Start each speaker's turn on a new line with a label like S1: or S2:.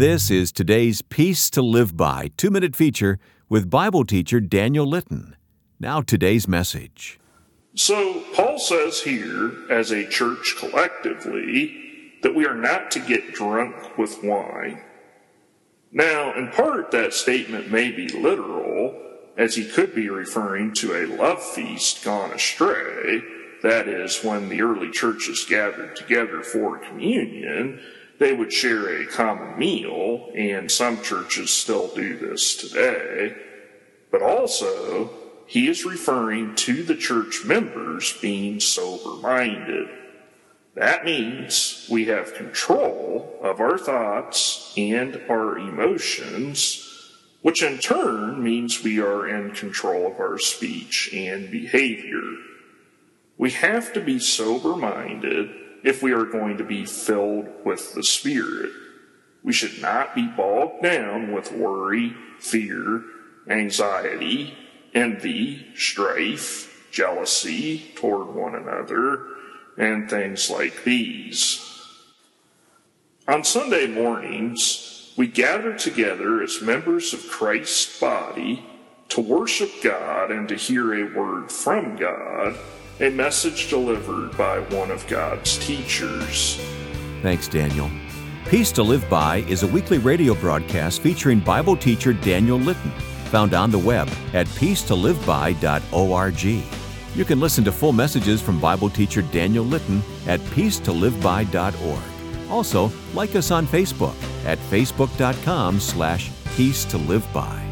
S1: This is today's Peace to Live By 2-minute feature with Bible teacher Daniel Litton. Now today's message.
S2: So Paul says here, as a church collectively, that we are not to get drunk with wine. Now, in part, that statement may be literal, as he could be referring to a love feast gone astray. That is, when the early churches gathered together for communion, they would share a common meal, and some churches still do this today. But also, he is referring to the church members being sober-minded. That means we have control of our thoughts and our emotions, which in turn means we are in control of our speech and behavior. We have to be sober-minded if we are going to be filled with the Spirit. We should not be bogged down with worry, fear, anxiety, envy, strife, jealousy toward one another, and things like these. On Sunday mornings, we gather together as members of Christ's body to worship God and to hear a word from God, a message delivered by one of God's teachers.
S1: Thanks, Daniel. Peace to Live By is a weekly radio broadcast featuring Bible teacher Daniel Litton, found on the web at peacetoliveby.org. You can listen to full messages from Bible teacher Daniel Litton at peacetoliveby.org. Also, like us on Facebook at facebook.com/peacetoliveby.